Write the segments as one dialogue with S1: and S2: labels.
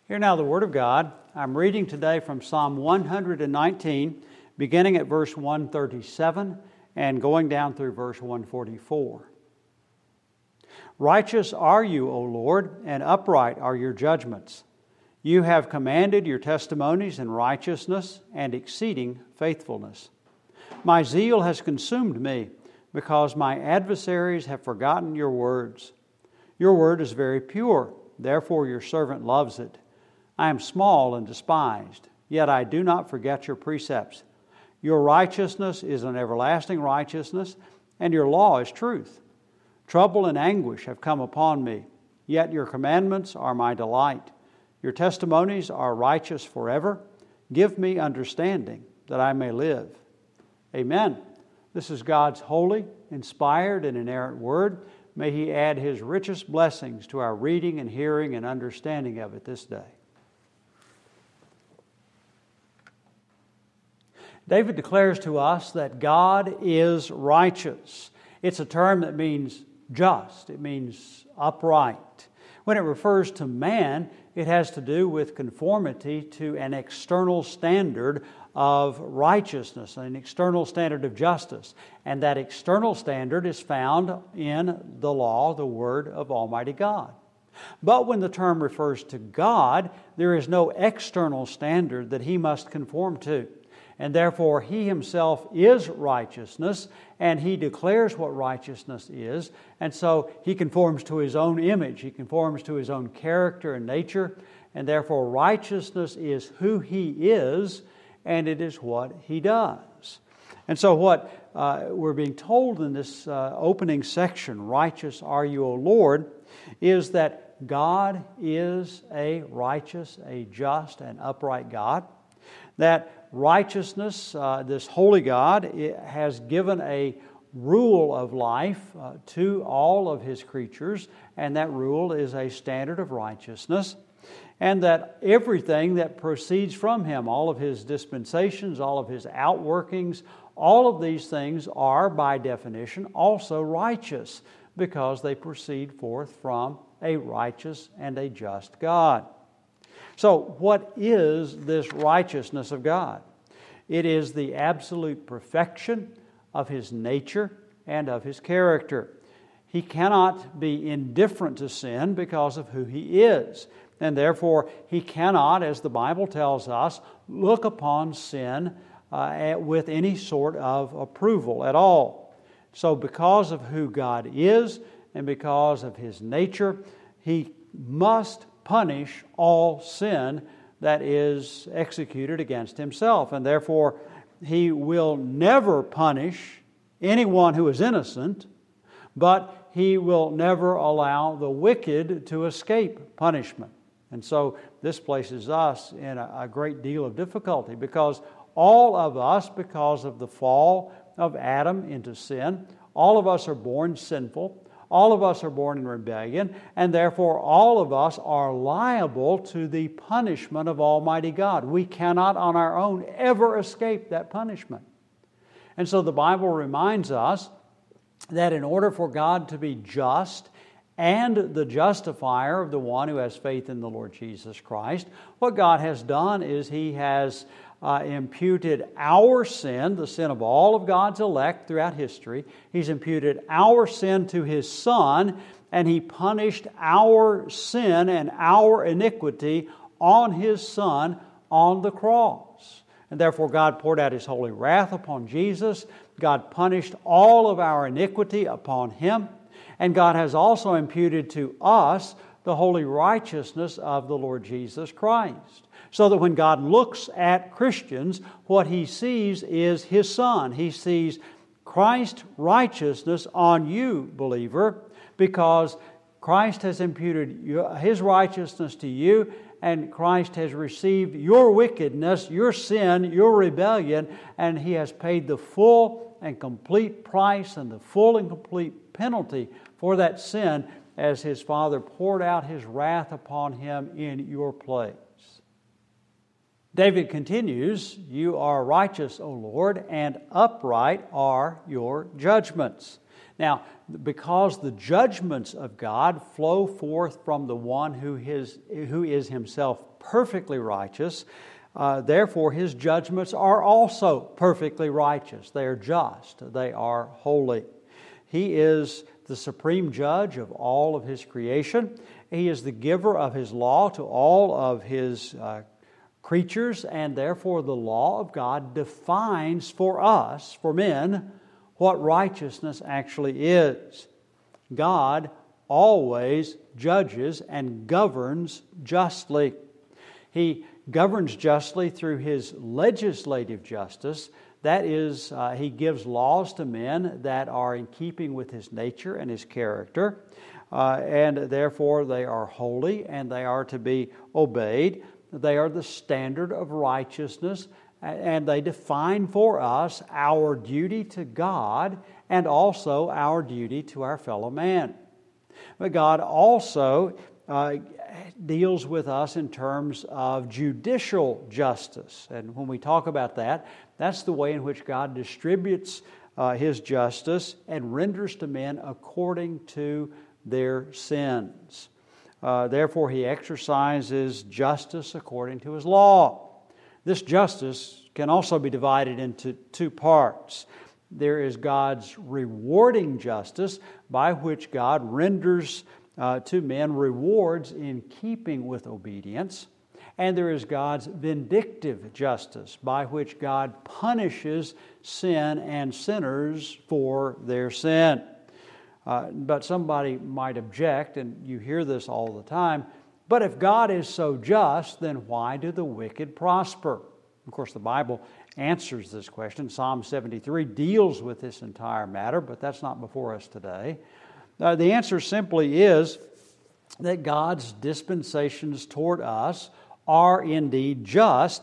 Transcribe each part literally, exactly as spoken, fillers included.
S1: Hear now the Word of God. I'm reading today from Psalm one hundred nineteen, beginning at verse one thirty-seven and going down through verse one forty-four. Righteous are you, O Lord, and upright are your judgments. You have commanded your testimonies in righteousness and exceeding faithfulness. My zeal has consumed me, because my adversaries have forgotten your words. Your word is very pure, therefore your servant loves it. I am small and despised, yet I do not forget your precepts. Your righteousness is an everlasting righteousness, and your law is truth. Trouble and anguish have come upon me, yet your commandments are my delight. Your testimonies are righteous forever. Give me understanding, that I may live. Amen. This is God's holy, inspired, and inerrant Word. May He add His richest blessings to our reading and hearing and understanding of it this day. David declares to us that God is righteous. It's a term that means just. It means upright. When it refers to man, it has to do with conformity to an external standard of righteousness, an external standard of justice. And that external standard is found in the law, the Word of Almighty God. But when the term refers to God, there is no external standard that He must conform to. And therefore, He Himself is righteousness, and He declares what righteousness is. And so He conforms to His own image. He conforms to His own character and nature. And therefore, righteousness is who He is, and it is what He does. And so what uh, we're being told in this uh, opening section, righteous are you, O Lord, is that God is a righteous, a just, and upright God. That righteousness, uh, this holy God, it has given a rule of life uh, to all of His creatures, and that rule is a standard of righteousness, and that everything that proceeds from Him, all of His dispensations, all of His outworkings, all of these things are, by definition, also righteous, because they proceed forth from a righteous and a just God. So, what is this righteousness of God? It is the absolute perfection of His nature and of His character. He cannot be indifferent to sin because of who He is. And therefore, He cannot, as the Bible tells us, look upon sin uh, with any sort of approval at all. So, because of who God is and because of His nature, He must punish all sin that is executed against Himself. And therefore, He will never punish anyone who is innocent, but He will never allow the wicked to escape punishment. And so this places us in a, a great deal of difficulty, because all of us, because of the fall of Adam into sin, all of us are born sinful. All of us are born in rebellion, and therefore all of us are liable to the punishment of Almighty God. We cannot on our own ever escape that punishment. And so the Bible reminds us that in order for God to be just and the justifier of the one who has faith in the Lord Jesus Christ, what God has done is He has Uh, imputed our sin, the sin of all of God's elect throughout history. He's imputed our sin to His Son, and He punished our sin and our iniquity on His Son on the cross. And therefore God poured out His holy wrath upon Jesus. God punished all of our iniquity upon Him. And God has also imputed to us the holy righteousness of the Lord Jesus Christ. So that when God looks at Christians, what He sees is His Son. He sees Christ's righteousness on you, believer, because Christ has imputed His righteousness to you, and Christ has received your wickedness, your sin, your rebellion, and He has paid the full and complete price and the full and complete penalty for that sin as His Father poured out His wrath upon Him in your place. David continues, "You are righteous, O Lord, and upright are your judgments." Now, because the judgments of God flow forth from the one who is, who is himself perfectly righteous, uh, therefore his judgments are also perfectly righteous. They are just. They are holy. He is the supreme judge of all of his creation. He is the giver of his law to all of his uh, creatures, and therefore the law of God defines for us, for men, what righteousness actually is. God always judges and governs justly. He governs justly through His legislative justice. That is, uh, He gives laws to men that are in keeping with His nature and His character, uh, and therefore they are holy and they are to be obeyed. They are the standard of righteousness, and they define for us our duty to God and also our duty to our fellow man. But God also uh, deals with us in terms of judicial justice. And when we talk about that, that's the way in which God distributes uh, His justice and renders to men according to their sins. Uh, therefore, He exercises justice according to His law. This justice can also be divided into two parts. There is God's rewarding justice, by which God renders uh, to men rewards in keeping with obedience. And there is God's vindictive justice, by which God punishes sin and sinners for their sin. Uh, but somebody might object, and you hear this all the time, but if God is so just, then why do the wicked prosper? Of course, the Bible answers this question. Psalm seventy-three deals with this entire matter, but that's not before us today. Uh, the answer simply is that God's dispensations toward us are indeed just,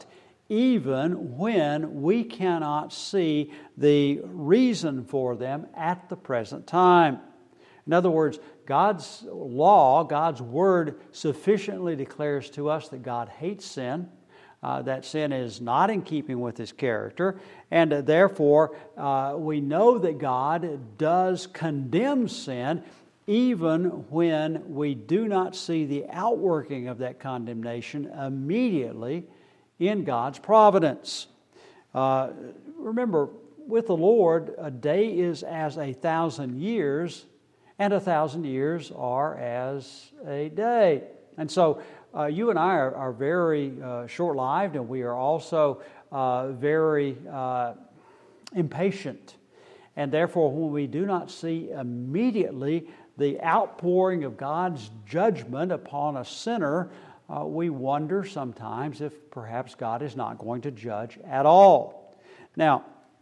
S1: even when we cannot see the reason for them at the present time. In other words, God's law, God's Word sufficiently declares to us that God hates sin, uh, that sin is not in keeping with His character, and uh, therefore uh, we know that God does condemn sin even when we do not see the outworking of that condemnation immediately in God's providence. Uh, remember, with the Lord, a day is as a thousand years, and a thousand years are as a day. And so uh, you and I are, are very uh, short-lived, and we are also uh, very uh, impatient. And therefore, when we do not see immediately the outpouring of God's judgment upon a sinner, uh, we wonder sometimes if perhaps God is not going to judge at all. Now,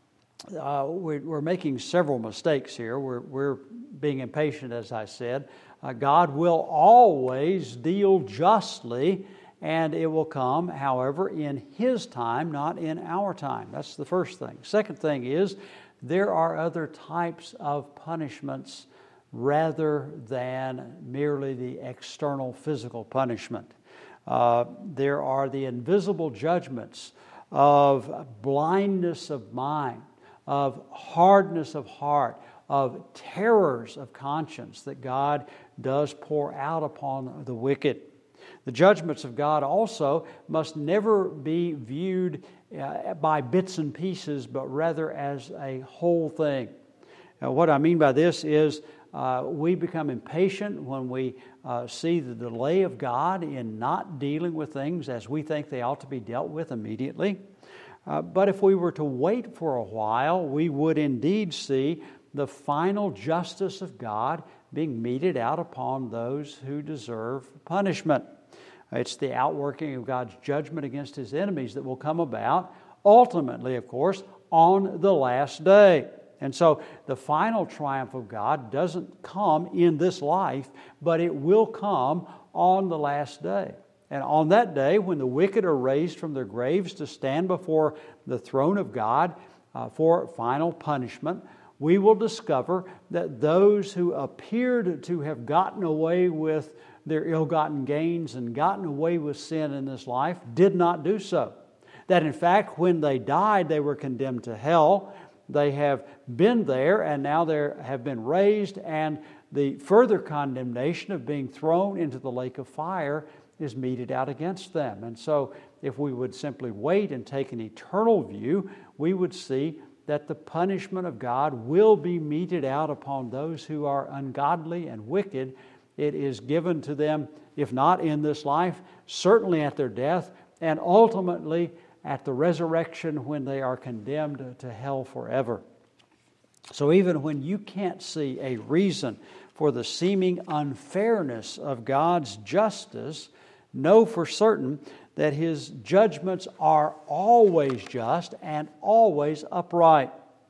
S1: uh, we're, we're making several mistakes here. We're, we're being impatient, as I said. Uh, God will always deal justly, and it will come, however, in His time, not in our time. That's the first thing. Second thing is, there are other types of punishments rather than merely the external physical punishment. Uh, there are the invisible judgments of blindness of mind, of hardness of heart, of terrors of conscience that God does pour out upon the wicked. The judgments of God also must never be viewed uh, by bits and pieces, but rather as a whole thing. Now, what I mean by this is uh, we become impatient when we uh, see the delay of God in not dealing with things as we think they ought to be dealt with immediately. Uh, but if we were to wait for a while, we would indeed see the final justice of God being meted out upon those who deserve punishment. It's the outworking of God's judgment against His enemies that will come about, ultimately, of course, on the last day. And so the final triumph of God doesn't come in this life, but it will come on the last day. And on that day, when the wicked are raised from their graves to stand before the throne of God uh, for final punishment, we will discover that those who appeared to have gotten away with their ill-gotten gains and gotten away with sin in this life did not do so. That in fact, when they died, they were condemned to hell, They have been there, and now they have been raised, and the further condemnation of being thrown into the lake of fire is meted out against them. And so if we would simply wait and take an eternal view, we would see that the punishment of God will be meted out upon those who are ungodly and wicked. It is given to them, if not in this life, certainly at their death, and ultimately at the resurrection when they are condemned to hell forever. So even when you can't see a reason for the seeming unfairness of God's justice, know for certain that His judgments are always just and always upright.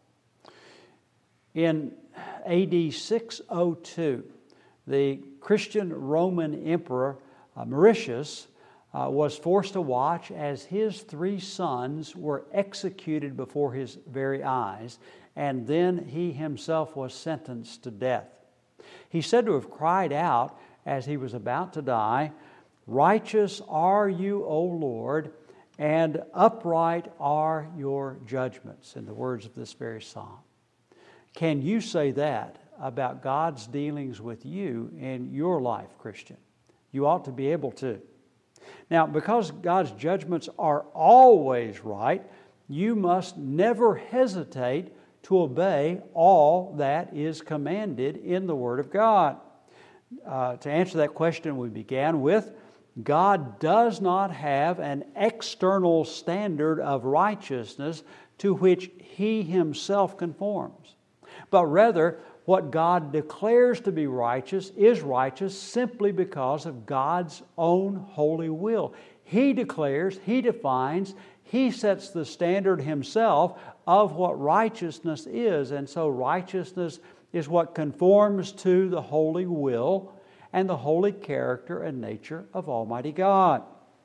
S1: In A D six oh two, the Christian Roman Emperor uh, Mauritius uh, was forced to watch as his three sons were executed before his very eyes, and then he himself was sentenced to death. He said to have cried out as he was about to die, "Righteous are you, O Lord, and upright are your judgments," in the words of this very psalm. Can you say that about God's dealings with you in your life, Christian? You ought to be able to. Now, because God's judgments are always right, you must never hesitate to obey all that is commanded in the Word of God. Uh, to answer that question we began with, God does not have an external standard of righteousness to which He Himself conforms, but rather what God declares to be righteous is righteous simply because of God's own holy will. He declares, He defines, He sets the standard Himself of what righteousness is. And so righteousness is what conforms to the holy will and the holy character and nature of Almighty God.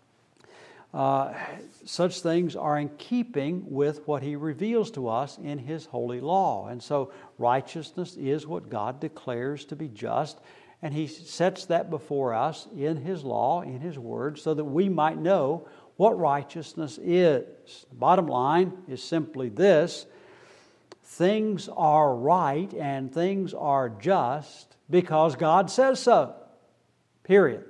S1: Uh, such things are in keeping with what He reveals to us in His holy law. And so righteousness is what God declares to be just, and He sets that before us in His law, in His Word, so that we might know what righteousness is. The bottom line is simply this: things are right and things are just because God says so. Period.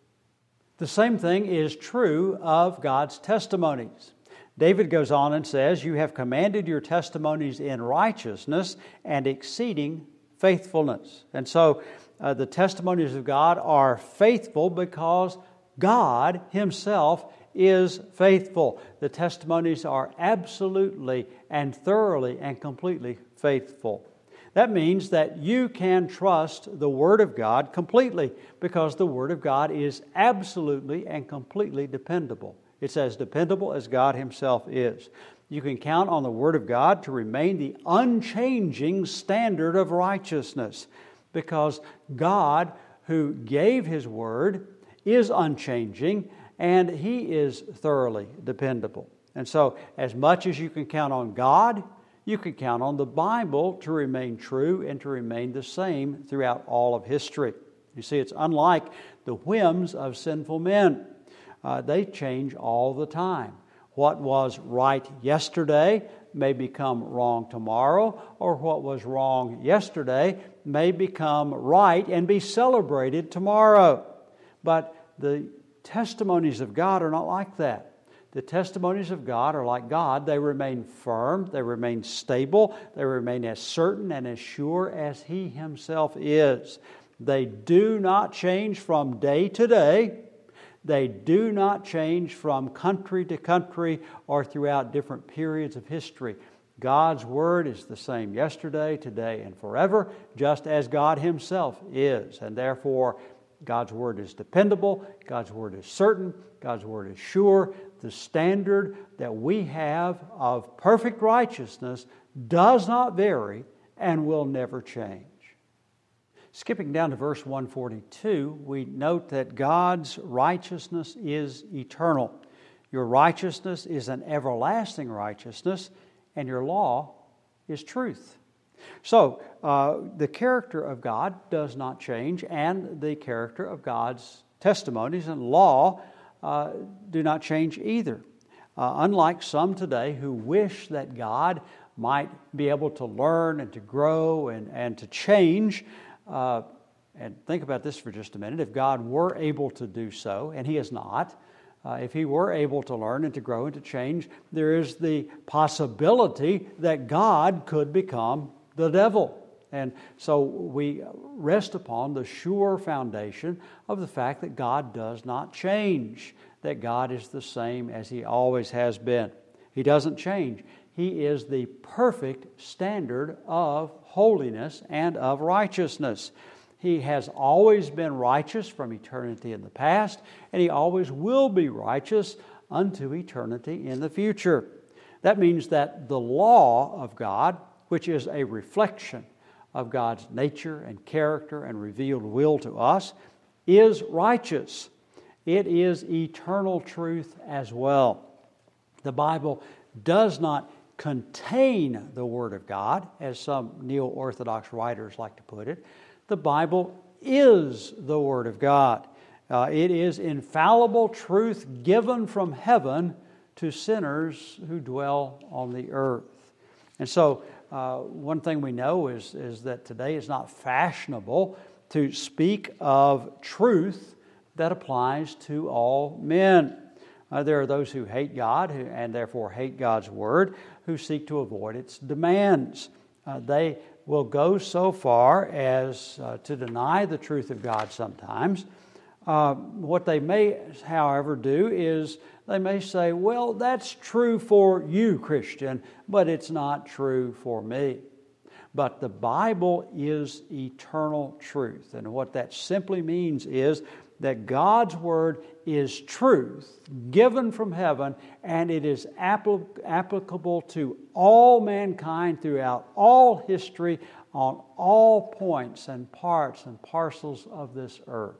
S1: The same thing is true of God's testimonies. David goes on and says, "You have commanded your testimonies in righteousness and exceeding faithfulness." And so uh, the testimonies of God are faithful because God Himself is faithful. The testimonies are absolutely and thoroughly and completely faithful. That means that you can trust the Word of God completely because the Word of God is absolutely and completely dependable. It's as dependable as God Himself is. You can count on the Word of God to remain the unchanging standard of righteousness because God, who gave His Word, is unchanging and He is thoroughly dependable. And so, as much as you can count on God, you can count on the Bible to remain true and to remain the same throughout all of history. You see, it's unlike the whims of sinful men. Uh, they change all the time. What was right yesterday may become wrong tomorrow, or what was wrong yesterday may become right and be celebrated tomorrow. But the testimonies of God are not like that. The testimonies of God are like God. They remain firm, they remain stable, they remain as certain and as sure as He Himself is. They do not change from day to day. They do not change from country to country or throughout different periods of history. God's Word is the same yesterday, today, and forever, just as God Himself is. And therefore, God's Word is dependable, God's Word is certain, God's Word is sure. The standard that we have of perfect righteousness does not vary and will never change. Skipping down to verse one forty-two, we note that God's righteousness is eternal. Your righteousness is an everlasting righteousness, and your law is truth. So, uh, the character of God does not change, and the character of God's testimonies and law uh, do not change either. Uh, unlike some today who wish that God might be able to learn and to grow and, and to change. Uh, and think about this for just a minute. If God were able to do so, and He is not, uh, if He were able to learn and to grow and to change, there is the possibility that God could become the devil. And so we rest upon the sure foundation of the fact that God does not change, that God is the same as He always has been. He doesn't change. He is the perfect standard of holiness and of righteousness. He has always been righteous from eternity in the past, and He always will be righteous unto eternity in the future. That means that the law of God, which is a reflection of God's nature and character and revealed will to us, is righteous. It is eternal truth as well. The Bible does not contain the Word of God, as some neo-Orthodox writers like to put it. The Bible is the Word of God. Uh, it is infallible truth given from heaven to sinners who dwell on the earth. And so, uh, one thing we know is, is that today it's not fashionable to speak of truth that applies to all men. Uh, there are those who hate God who, and therefore hate God's Word, who seek to avoid its demands. Uh, they will go so far as uh, to deny the truth of God sometimes. Uh, what they may, however, do is they may say, well, that's true for you, Christian, but it's not true for me. But the Bible is eternal truth. And what that simply means is that God's Word is truth given from heaven, and it is applic- applicable to all mankind throughout all history on all points and parts and parcels of this earth.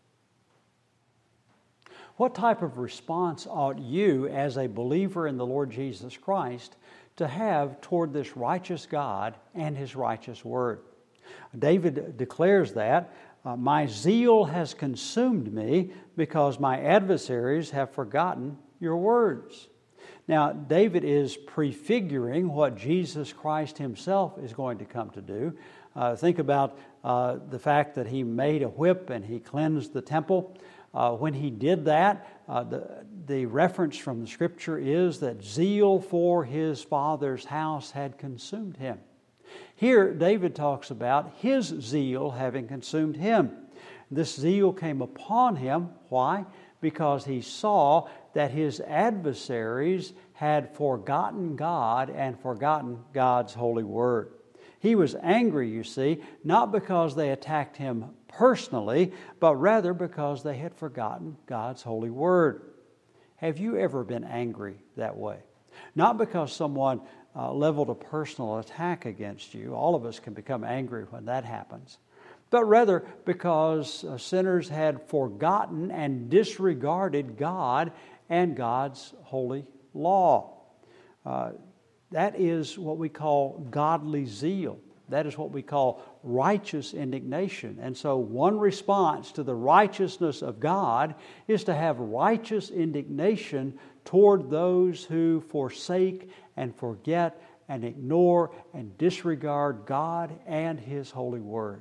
S1: What type of response ought you, as a believer in the Lord Jesus Christ, to have toward this righteous God and His righteous Word? David declares that, uh, my zeal has consumed me because my adversaries have forgotten your words. Now, David is prefiguring what Jesus Christ Himself is going to come to do. Uh, think about uh, the fact that He made a whip and He cleansed the temple. Uh, when He did that, uh, the, the reference from the Scripture is that zeal for His Father's house had consumed Him. Here, David talks about His zeal having consumed Him. This zeal came upon Him. Why? Because He saw that His adversaries had forgotten God and forgotten God's holy Word. He was angry, you see, not because they attacked Him personally, but rather because they had forgotten God's holy Word. Have you ever been angry that way? Not because someone uh, leveled a personal attack against you. All of us can become angry when that happens. But rather because uh, sinners had forgotten and disregarded God and God's holy law. Uh, that is what we call godly zeal. That is what we call righteous indignation. And so one response to the righteousness of God is to have righteous indignation toward those who forsake and forget and ignore and disregard God and His holy Word.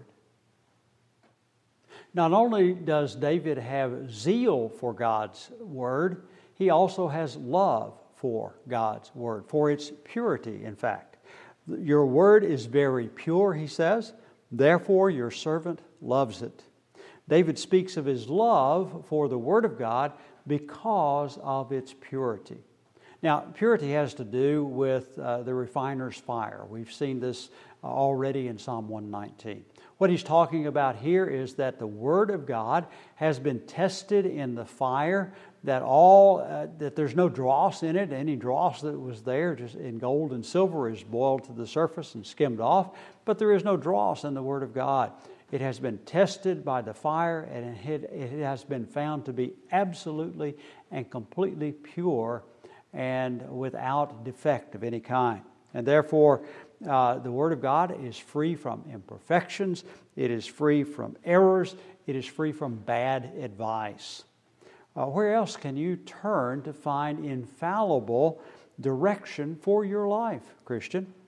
S1: Not only does David have zeal for God's Word, he also has love for God's Word, for its purity, in fact. Your word is very pure, he says, therefore your servant loves it. David speaks of his love for the Word of God because of its purity. Now, purity has to do with uh, the refiner's fire. We've seen this already in Psalm one nineteen. What he's talking about here is that the Word of God has been tested in the fire, that all uh, that there's no dross in it. Any dross that was there just in gold and silver is boiled to the surface and skimmed off, but there is no dross in the Word of God. It has been tested by the fire, and it, it has been found to be absolutely and completely pure and without defect of any kind. And therefore, uh, the Word of God is free from imperfections. It is free from errors. It is free from bad advice. Uh, where else can you turn to find infallible direction for your life, Christian?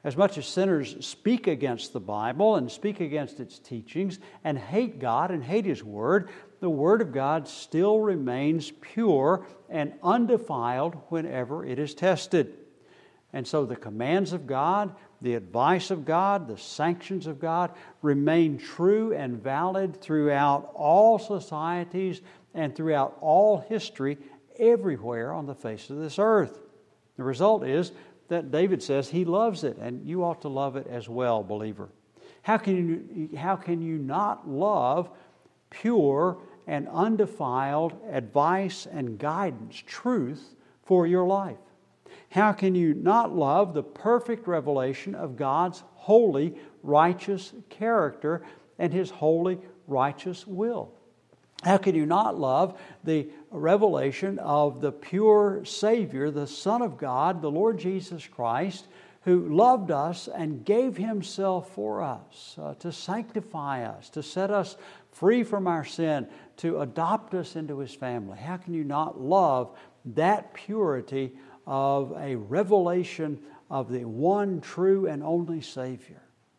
S1: As much as sinners speak against the Bible and speak against its teachings and hate God and hate His Word, the Word of God still remains pure and undefiled whenever it is tested. And so the commands of God, the advice of God, the sanctions of God remain true and valid throughout all societies and throughout all history, everywhere on the face of this earth. The result is that David says he loves it, and you ought to love it as well, believer. How can you, how can you not love pure and undefiled advice and guidance, truth for your life? How can you not love the perfect revelation of God's holy, righteous character and His holy, righteous will? How can you not love the revelation of the pure Savior, the Son of God, the Lord Jesus Christ, who loved us and gave Himself for us uh, to sanctify us, to set us free from our sin, to adopt us into His family? How can you not love that purity of a revelation of the one true and only Savior?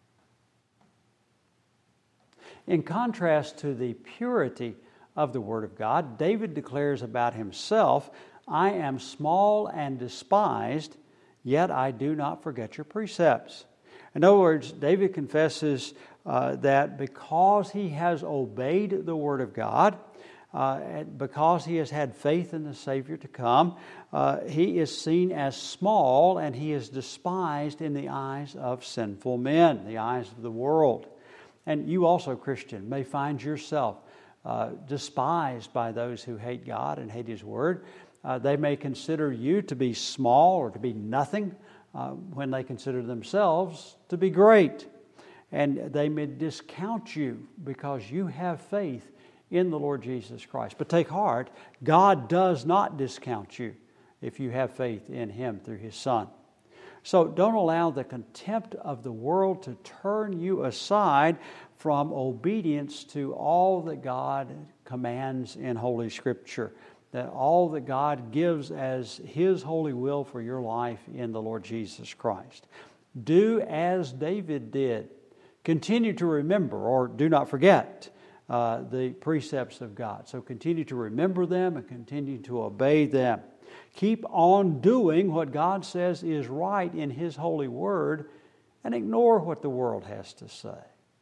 S1: In contrast to the purity of the Word of God, David declares about himself, "I am small and despised, yet I do not forget your precepts." In other words, David confesses uh, that because he has obeyed the Word of God, uh, and because he has had faith in the Savior to come, uh, he is seen as small and he is despised in the eyes of sinful men, the eyes of the world. And you also, Christian, may find yourself Uh, despised by those who hate God and hate His Word. Uh, they may consider you to be small or to be nothing uh, when they consider themselves to be great. And they may discount you because you have faith in the Lord Jesus Christ. But take heart, God does not discount you if you have faith in Him through His Son. So don't allow the contempt of the world to turn you aside from obedience to all that God commands in Holy Scripture, that all that God gives as His holy will for your life in the Lord Jesus Christ. Do as David did. Continue to remember, or do not forget, uh, the precepts of God. So continue to remember them and continue to obey them. Keep on doing what God says is right in His holy word and ignore what the world has to say.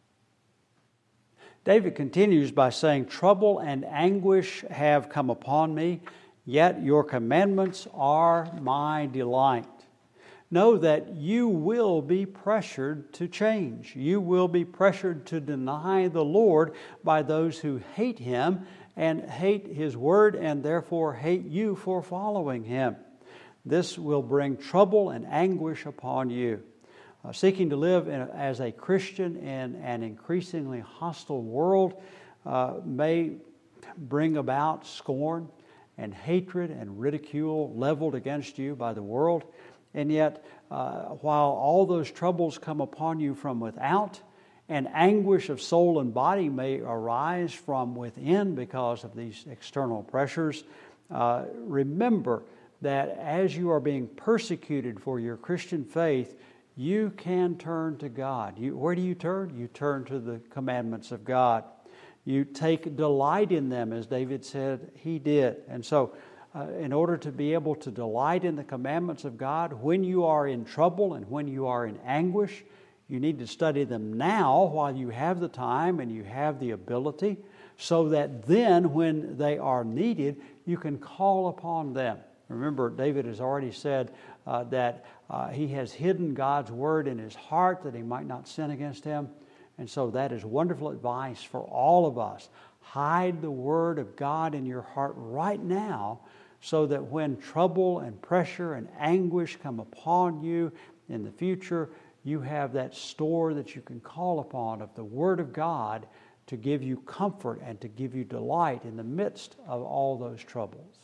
S1: David continues by saying, "Trouble and anguish have come upon me, yet your commandments are my delight." Know that you will be pressured to change. You will be pressured to deny the Lord by those who hate Him and hate His Word and therefore hate you for following Him. This will bring trouble and anguish upon you. Uh, seeking to live in, as a Christian in an increasingly hostile world uh, may bring about scorn and hatred and ridicule leveled against you by the world. And yet, uh, while all those troubles come upon you from without, and anguish of soul and body may arise from within because of these external pressures, uh, remember that as you are being persecuted for your Christian faith, you can turn to God. You, where do you turn? You turn to the commandments of God. You take delight in them, as David said he did. And so, uh, in order to be able to delight in the commandments of God, when you are in trouble and when you are in anguish, you need to study them now while you have the time and you have the ability, so that then when they are needed, you can call upon them. Remember, David has already said uh, that uh, he has hidden God's word in his heart that he might not sin against Him. And so that is wonderful advice for all of us. Hide the word of God in your heart right now, so that when trouble and pressure and anguish come upon you in the future, you have that store that you can call upon of the Word of God to give you comfort and to give you delight in the midst of all those troubles.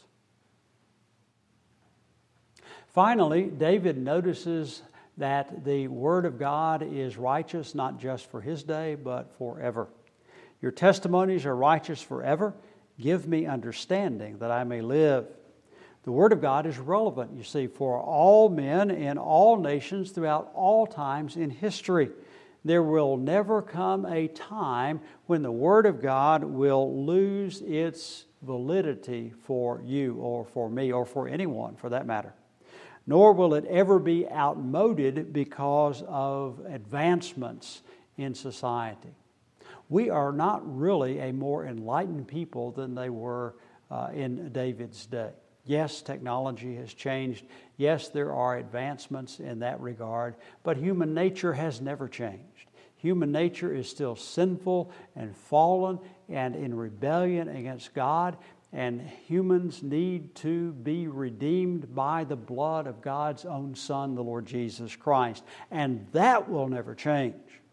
S1: Finally, David notices that the Word of God is righteous not just for his day, but forever. Your testimonies are righteous forever. Give me understanding that I may live. The Word of God is relevant, you see, for all men in all nations throughout all times in history. There will never come a time when the Word of God will lose its validity for you or for me or for anyone for that matter. Nor will it ever be outmoded because of advancements in society. We are not really a more enlightened people than they were uh, in David's day. Yes, technology has changed. Yes, there are advancements in that regard, but human nature has never changed. Human nature is still sinful and fallen and in rebellion against God, and humans need to be redeemed by the blood of God's own Son, the Lord Jesus Christ. And that will never change.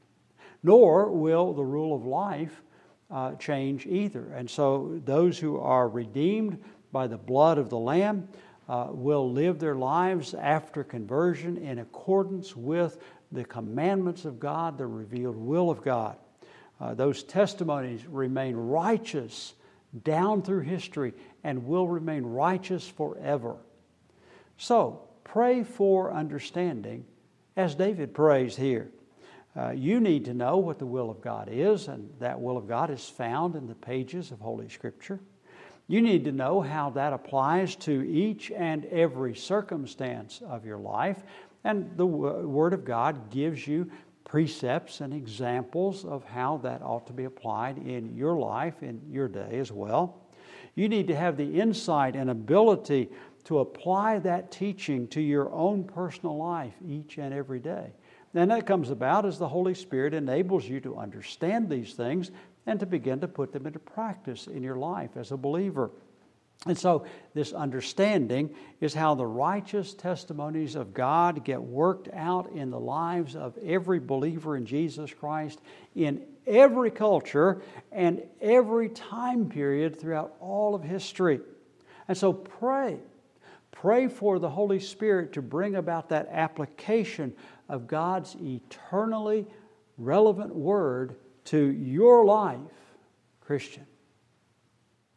S1: Nor will the rule of life uh, change either. And so those who are redeemed by the blood of the Lamb uh, will live their lives after conversion in accordance with the commandments of God, the revealed will of God. Uh, those testimonies remain righteous down through history and will remain righteous forever. So, pray for understanding as David prays here. Uh, you need to know what the will of God is, and that will of God is found in the pages of Holy Scripture. You need to know how that applies to each and every circumstance of your life, and the Word of God gives you precepts and examples of how that ought to be applied in your life, in your day as well. You need to have the insight and ability to apply that teaching to your own personal life each and every day. And that comes about as the Holy Spirit enables you to understand these things and to begin to put them into practice in your life as a believer. And so this understanding is how the righteous testimonies of God get worked out in the lives of every believer in Jesus Christ in every culture and every time period throughout all of history. And so pray. Pray for the Holy Spirit to bring about that application of God's eternally relevant Word to your life, Christian.